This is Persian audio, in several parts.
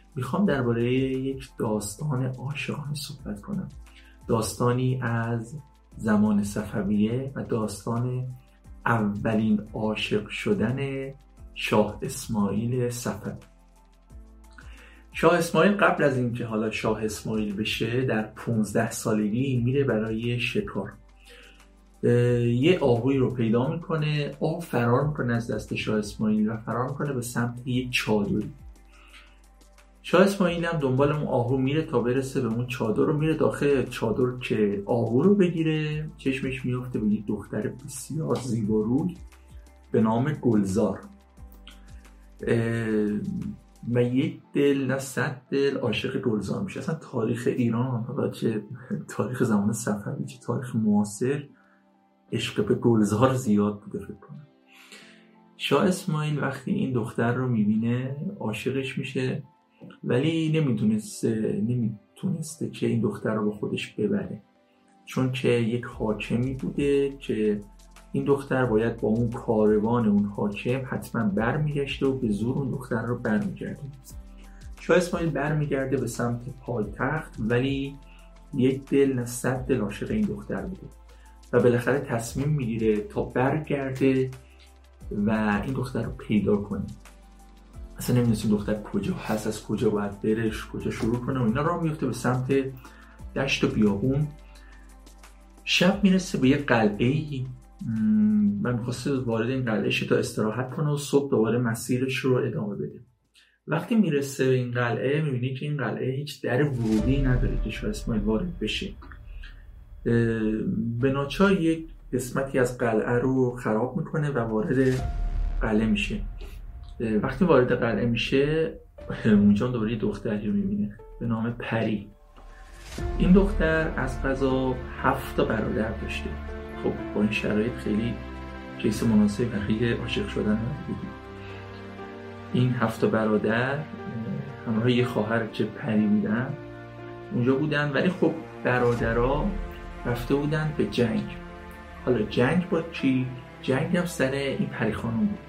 میخوام درباره یک داستان عاشقانه صحبت کنم. داستانی از زمان صفویه و داستان اولین عاشق شدن شاه اسماعیل صفوی. شاه اسماعیل قبل از اینکه حالا شاه اسماعیل بشه در 15 سالگی میره برای شکار. یه آهوی رو پیدا میکنه، آهو فرار میکنه از دست شاه اسماعیل و فرار میکنه به سمت یک چادری. شاه اسماعیل هم دنبال اون آهو میره تا برسه به اون چادر رو، میره داخل چادر که آهو رو بگیره. چشمش میفته به یک دختر بسیار زیباروی به نام گلزار و یک دل نه 100 دل عاشق گلزار میشه. اصلا تاریخ ایران، حالا چه تاریخ زمان صفوی چه تاریخ معاصر، عشق به گلزار زیاد بوده. فکر کنم شاه اسماعیل وقتی این دختر رو میبینه عاشقش میشه، ولی نمیتونسته که این دختر رو با خودش ببره، چون که یک حاکمی بوده که این دختر باید با اون کاروان اون حاکم حتما برمیگشته و به زور اون دختر رو برمیگرده. شاه اسماعیل برمیگرده به سمت پایتخت، ولی یک دل نه 100 دل عاشق این دختر بوده و بالاخره تصمیم میگیره تا برگرده و این دختر رو پیدا کنه. اصلا نمیدونست این دختر کجا هست، از کجا باید برش، کجا شروع کنه و اینا. راه میفته به سمت دشت و بیابون. شب میرسه به یه قلعه‌ای و میخواسته وارد این قلعه شه تا استراحت کنه و صبح دوباره مسیرش رو ادامه بده. وقتی میرسه به این قلعه میبینه که این قلعه هیچ در ورودی نداره که شاه اسماعیل وارد بشه. به ناچار یک قسمتی از قلعه رو خراب میکنه و وارد قلعه میشه. وقتی وارد قلعه میشه اونجا دوباره دختری رو میبینه به نام پری. این دختر از قضا 7 برادر داشته. خب با این شرایط خیلی کیس مناسب برای عاشق شدن نبوده. این 7 برادر همراه یه خواهر که پری بودن اونجا بودن، ولی خب برادرها رفته بودن به جنگ. حالا جنگ با چی؟ جنگ هم سر این پری خانم بود.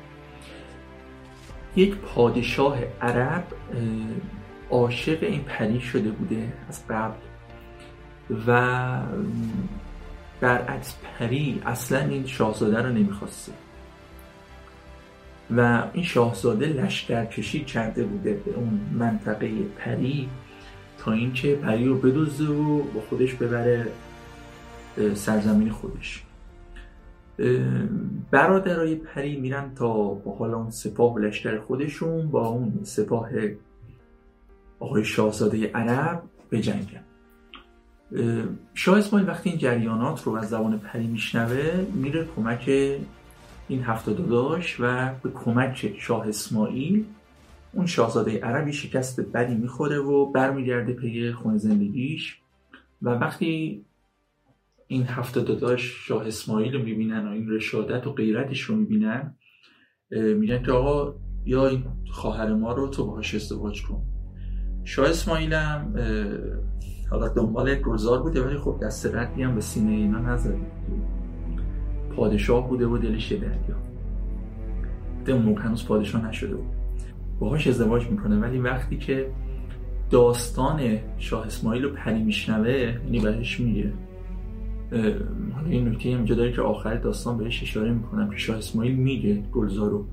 یک پادشاه عرب عاشق این پری شده بوده از قبل و برعکس پری اصلا این شاهزاده رو نمیخواسته و این شاهزاده لشکرکشی کرده بوده به اون منطقه پری تا اینکه پری رو بدزده و با خودش ببره سرزمین خودش. برادرای پری میرن تا با حالا اون سپاه و لشکر خودشون با اون سپاه آقای شاهزاده عرب بجنگن. شاه اسماعیل وقتی این جریانات رو از زبان پری میشنوه میره کمک این 7 داداش و به کمک شاه اسماعیل اون شاهزاده عربی شکست بدی میخوره و برمیگرده پی خونه زندگیش. و وقتی این 7 داداش شاه اسماعیل رو میبینن و این رشادت و غیرتش رو میبینن میگن که آقا یا این خواهر ما رو تو باهاش ازدواج کن. شاه اسماعیل هم حالا دنبال گلزار بوده، ولی خب دست ردی هم به سینه اینا نزده. پادشاه بوده و دلش دریا، اون موقع هنوز پادشاه نشده بود. باهاش ازدواج میکنه، ولی وقتی که داستان شاه اسماعیل رو پری میشنوه یعنی بهش میگه. حالا این نکته اینجا داره که آخر داستان بهش اشاره میکنم که شاه اسماعیل میگه گلزار رو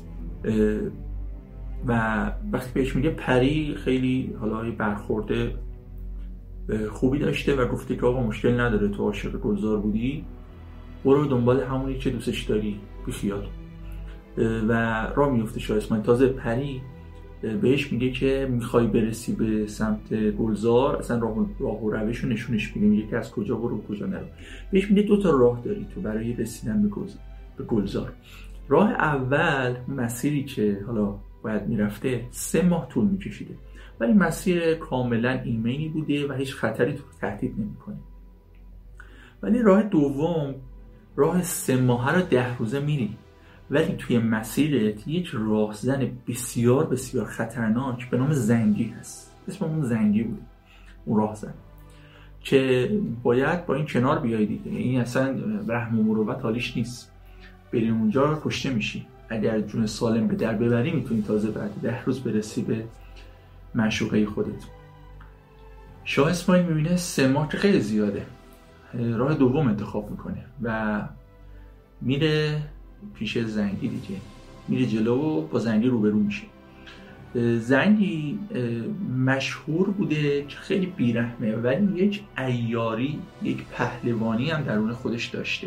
و وقتی بهش میگه پری خیلی حالا برخورده خوبی داشته و گفته که آقا مشکل نداره، تو عاشق گلزار بودی برو دنبال همونی که دوستش داری بیخیال. و راه میفته شاه اسماعیل. تازه پری بهش میگه که میخوای برسی به سمت گلزار اصلا راه و روش رو نشونش میده، میگه که از کجا برو کجا نرو. بهش میگه 2 تا راه داری تو برای رسیدن به گلزار. راه اول مسیری که حالا باید میرفته 3 ماه طول میکشیده، ولی مسیر کاملا ایمنی بوده و هیچ خطری تو تهدید نمیکنه. ولی راه دوم راه 3 ماهه رو 10 روزه میری، ولی توی مسیرت یک راهزن بسیار بسیار خطرناک به نام زنگی هست. اسم اون زنگی بود، اون راهزن که باید با این کنار بیایی دیگه. این اصلا رحم و مروت حالیش نیست. بری اونجا کشته میشی. اگر جون سالم به در ببری میتونی تازه بعد 10 روز برسی به معشوقه خودت. شاه اسماعیل میبینه 3 ماه که خیلی زیاده، راه دوم انتخاب میکنه و میره پیش زنگی دیگه، میره جلو و با زنگی روبرو میشه. زنگی مشهور بوده که خیلی بیرحمه ولی یک عیاری، یک پهلوانی هم درون خودش داشته.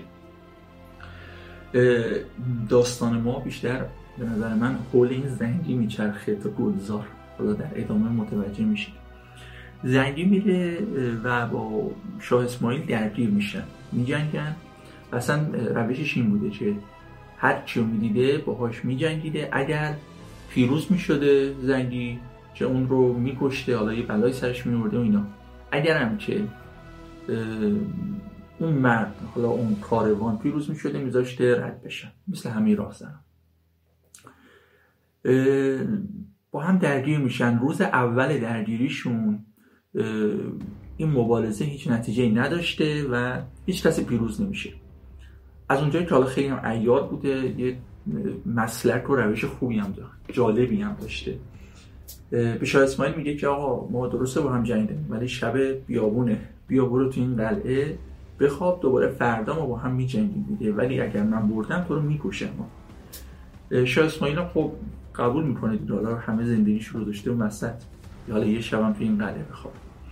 داستان ما بیشتر به نظر من حول این زنگی میچرخه تا گلزار، حالا در ادامه متوجه میشید. زنگی میره و با شاه اسماعیل درگیر میشن، میجنگن. اصلا روشش این بوده که هر چی رو میدیده باهاش میجنگیده. اگر پیروز میشده زنگی که اون رو میکشته، حالا یه بلای سرش میورده و اینا. اگر هم که اون مرد، حالا اون کاروان پیروز میشده، میذاشته رد بشن، مثل همین راهزنان. با هم درگیر میشن. روز اول درگیریشون این مبارزه هیچ نتیجه‌ای نداشته و هیچ کسی پیروز نمیشه. از اونجایی که حالا خیلی هم عیار بوده، یه مسلک و روش خوبی هم داره، جالبی هم داشته. به شاه اسماعیل میگه که آقا ما درسته با هم جنگیدیم ولی شب بیابونه، بیا برو تو این قلعه بخواب، دوباره فردا ما با هم میجنگیم دیگه، ولی اگر من بردم تو رو میکشم. شاه اسماعیل هم خب قبول میکنه دیگه، حالا همه زندگیش رو داشته و وسط، حالا یه شبم تو این قلعه بخواب.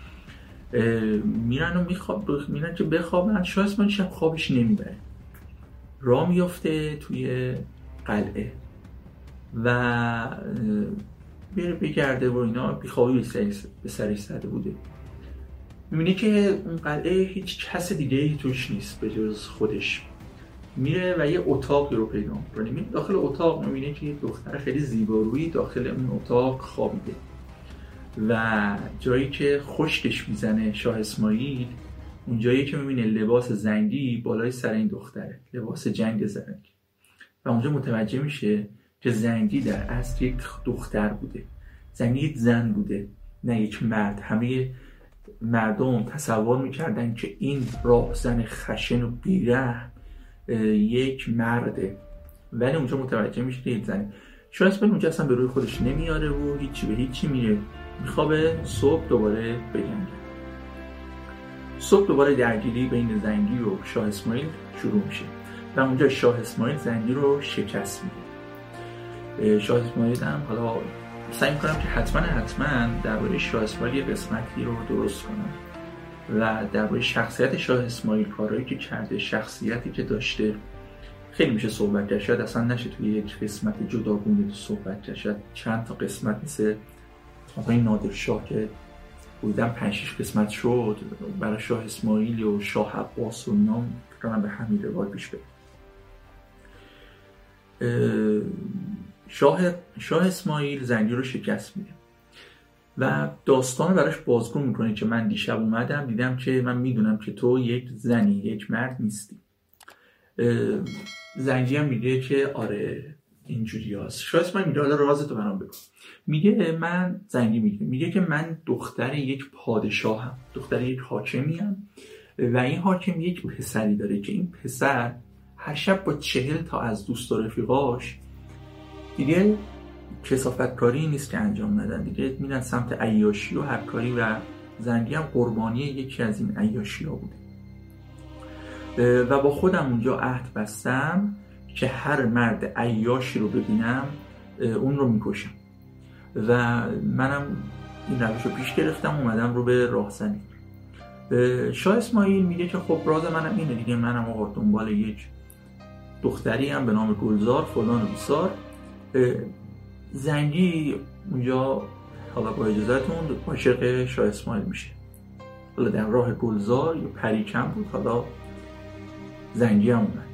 میرن و میرن که بخوابن. شاه اسماعیل شب خوابش نمیبره، راه میفته توی قلعه و بره بگرده و اینا. بیخوابی به سرش زده بوده. میبینه که اون قلعه هیچ کس دیگه توش نیست به جز خودش. میره و یه اتاقی رو پیدا میکنه. داخل اتاق میبینه که یه دختر خیلی زیبارویی داخل اون اتاق خوابیده و جایی که خشکش میزنه شاه اسماعیل، اون جایی که میبینه لباس زنگی بالای سر این دختره، لباس جنگ زرنگ، و اونجا متوجه میشه که زنگی در اصل یک دختر بوده، زنگی یک زن بوده نه یک مرد. همه مردم تصور میکردن که این راهزن خشن و بیرحم یک مرده، ولی اونجا متوجه میشه که یک زنه. شاه اسماعیل اونجا اصلا به روی خودش نمیاره و هیچی به هیچی، میره میخوابه. صبح دوباره بجنگه. صبح دوباره درگیری بین زنگی و شاه اسماعیل شروع میشه و اونجا شاه اسماعیل زنگی رو شکست میده. شاه اسماعیل هم حالا سعی میکنم که حتما درباره شاه اسماعیل یه قسمتی رو درست کنم و درباره شخصیت شاه اسماعیل، کارهایی که کرده، شخصیتی که داشته خیلی میشه صحبت کرد. شاید اصلا نشه توی یک قسمت جداگونه صحبت کرد، شاید چند تا قسمت مثل آقای نادرشاه که بودن 5-6 قسمت شد برای شاه اسماعیل و شاه عباس و اینا کنم به همین روال پیش بره. شاه اسماعیل زنگی رو شکست میده و داستان براش بازگو میکنه که من دیشب اومدم دیدم که من میدونم که تو یک زنی، یک مرد نیستی. زنگی هم میگه که آره اینجوری هست. شاه اسماعیل میگه حالا رازتو برام بگو. میگه من زنگی میگه که من دختر یک پادشاهم، دختر یک حاکمیم و این حاکم یک پسری داره که این پسر هر شب با 40 تا از دوست و رفیقاش دیگه کثافتکاری نیست که انجام ندن، دیگه میرن سمت عیاشی و هر کاری و زنگی هم قربانی یکی از این عیاشی ها بوده و با خودم اونجا عهد بستم که هر مرد عیاشی رو ببینم اون رو میکشم و منم این روش رو پیش گرفتم، اومدم رو به راهزنی. شاه اسماعیل میگه که خب راز منم اینه دیگه، منم آقا دنبال یک دختری هم به نام گلزار فلان و بیسار. زنگی اونجا حالا با اجازهتون عاشق شاه اسماعیل میشه. حالا در راه گلزار یا پریکن بود، حالا زنگی هم اومد.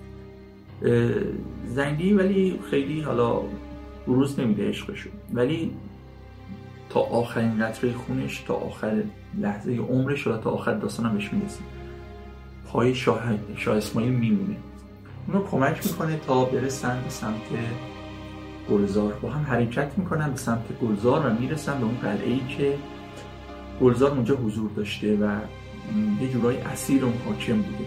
زنگی ولی خیلی حالا بروز نمیده عشقشو، ولی تا آخرین قطره خونش، تا آخر لحظه عمرش و تا آخر داستانم بهش میرسیم. پای شاه اسماعیل میمونه، اونو کمک میکنه تا برسن به سمت گلزار. با هم حرکت میکنن به سمت گلزار و میرسن به اون قلعه‌ای که گلزار اونجا حضور داشته و یه جورای اسیر اون حاکم بوده.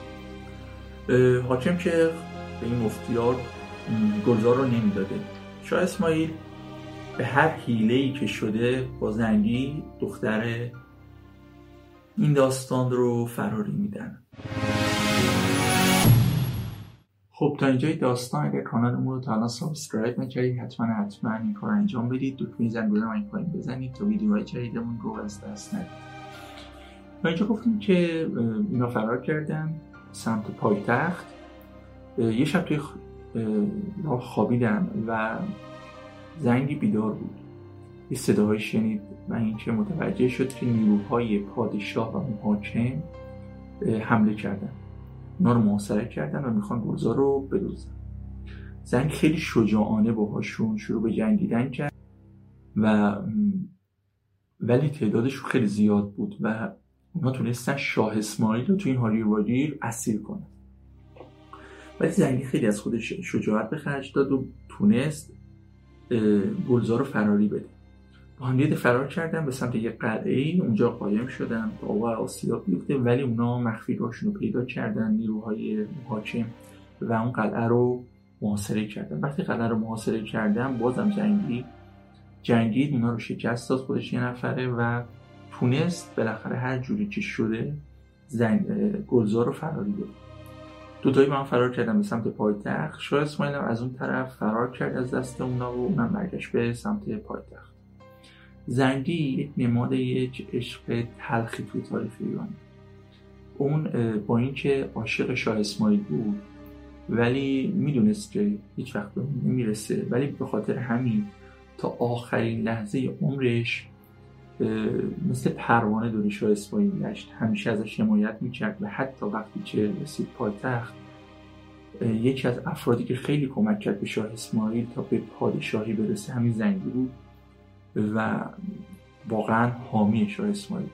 حاکم که به این مفتیار گلزار رو نمیداده. شاه اسماعیل به هر حیله‌ای که شده با زنگی دختر این داستان رو فراری میدن. خب تا اینجای داستان اگر کانالمون رو تا الان سابسکرایب نکردید حتما این کار انجام بدید، دکمه زنگوله رو این پایین بزنید تا ویدیوهای جدیدمون رو از دست ندید. تا اینجا گفتیم که اینا فرار کردن سمت پایتخت. یه شب توی راه خوابیدن و زنگی بیدار بود، یه صداهایی شنید و اینکه متوجه شد که نیروهای پادشاه و محاکم حمله کردن، اونا رو محاصره کردن و میخوان گلزار رو بدزدن. زنگ خیلی شجاعانه باهاشون شروع به جنگیدن کرد ولی تعدادشون خیلی زیاد بود و اونا تونستن شاه اسماعیل رو تو این هاریواگیر اسیر کنن. ولی زنگی خیلی از خودش شجاعت به خرج داد و تونست گلزار رو فراری بده. با هم فرار کردن به سمت یک قلعه‌ای، اونجا قایم شدن تا اوضاع آسیاب بیفته، ولی اونا مخفی راهشون رو پیدا کردن، نیروهای محاکم، و اون قلعه رو محاصره کردن. وقتی قلعه رو محاصره کردن بازم جنگید، اونا رو شکست داد خودش یه نفره و تونست بالاخره هر جوری که شده گلزار رو فراری بده. دوتایی با هم فرار کردن به سمت پایتخت. شاه اسماعیل از اون طرف فرار کرد از دست اونا و اونم برگشت به سمت پایتخت. زنگی یک نماد یک عشق تلخی توی تاریخ ایران. اون با اینکه عاشق شاه اسماعیل بود ولی میدونست که هیچ وقت به اون نمیرسه، ولی به خاطر همین تا آخرین لحظه عمرش مثل پروانه دور شاه اسماعیل گشت، همیشه ازش حمایت میکرد و حتی وقتی که رسید پایتخت یکی از افرادی که خیلی کمک کرد به شاه اسماعیل تا به پادشاهی برسه همین زنگی بود و واقعا حامی شاه اسماعیل.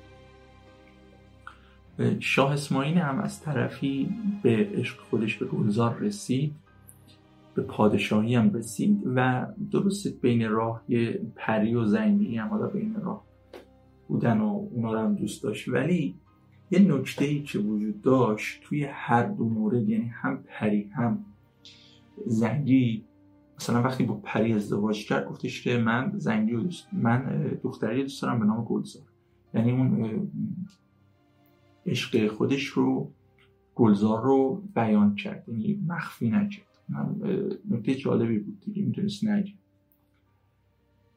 شاه اسماعیل هم از طرفی به عشق خودش به گلزار رسید، به پادشاهی هم رسید و درست بین راه یه پری و زنگی هم حالا بین راه بودن و اونا رو هم دوست داشت. ولی یه نکته‌ای که وجود داشت توی هر دو مورد، یعنی هم پری هم زنگی، مثلا وقتی با پری ازدواج کرد گفتش که من دختری دوست دارم به نام گلزار، یعنی اون عشق خودش رو گلزار رو بیان کرد، یعنی مخفی نکرد. نکته جالبی بود دیگه، میتونست نگه.